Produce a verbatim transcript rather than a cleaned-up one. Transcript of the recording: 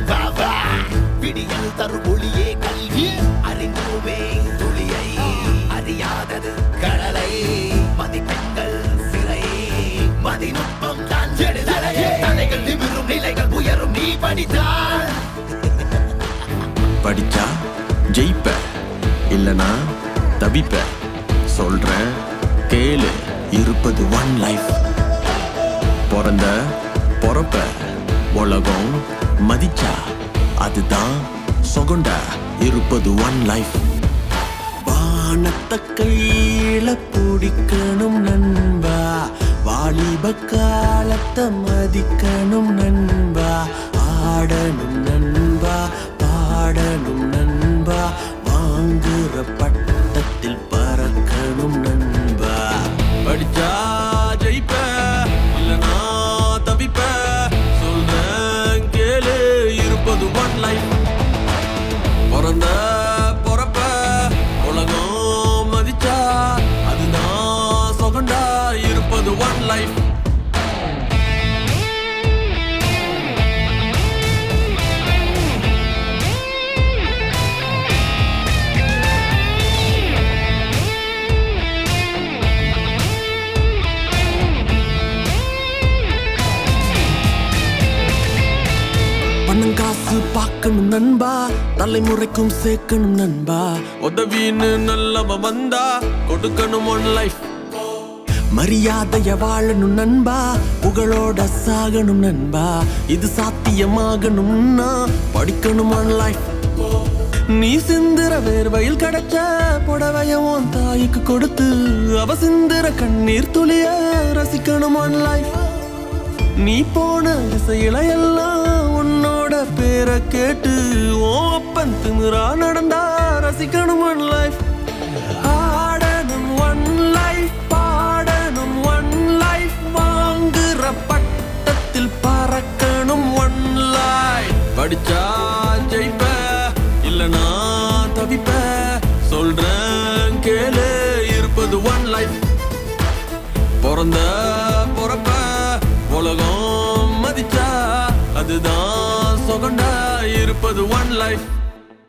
படிப்போம் வா வா விடியல் தரும் ஒளியே கல்வி அறிந்தோமே துளியை அறியாதது கடலை மதிப்பெண்கள் சிறை மதிநுட்பம் தான் ஜெடுதலையே தடைகள் நிமிரும் நிலைகள் உயரும் நீ படித்தால் படிச்சா ஜெயிப்ப இல்லனா தவிப்ப சொல்றேன் கேளு இருப்பது ஒன் லைஃப் பிறந்த பொறப்ப உலகம் மதிச்சா அதுதான் சொகண்டா இருப்பது ஒன் லைஃப் வானத்த கையில பிடிக்கணும் நண்பா வாலிப காலத்தை மதிக்கணும் நண்பா ஆடணும் நண்பா பாடணும் நண்பா வாங்குற பட்டத்தில் பறக்கணும் நண்பா படிச்சா ஜெயிப்ப இல்லனா தவிப்ப சொல்றேன் கேளு இருப்பது ஒன் லைஃப் பிறந்த பொறப்ப உலகம் மதிச்சா அதுதான் சொகண்டா இருப்பது ஒன் லைஃப் பணம் காசு பார்க்கணும் நண்பா தலைமுறைக்கும் சேர்க்கணும் நண்பா உதவின்னு நல்லவ வந்தா கொடுக்கணும் ஒன் லைஃப் மரியாதைய வாழணும் நண்பா புகழோட சாகணும் நண்பா இது சாத்தியமாகணும்னா படிக்கணும் ஒன் லைஃப் நீ சிந்துற வேர்வையில் கிடைச்ச புடவைய உன் தாய்க்கு கொடுத்து அவ சிந்துற கண்ணீர் துளிய ரசிக்கணும் ஒன் லைஃப் நீ போன திசையில எல்லாம் உன்னோட பேரை கேட்டு ஓப்பன் திமிரா நடந்தா ரசிக்கணும் ஒன் லைஃப் ஆடணும் ஒன் லைஃப் பாடணும் ஒன் லைஃப் வாங்குற பட்டத்தில் பறக்கணும் ஒன் லைஃப் படிச்சா ஜெயிப்ப இல்லனா தவிப்ப சொல்றேன் கேளு இருப்பது ஒன் லைஃப் பிறந்த பொறப்ப உலகம் மதிச்சா அதுதான் சொகண்டா இருப்பது ஒன் லைஃப்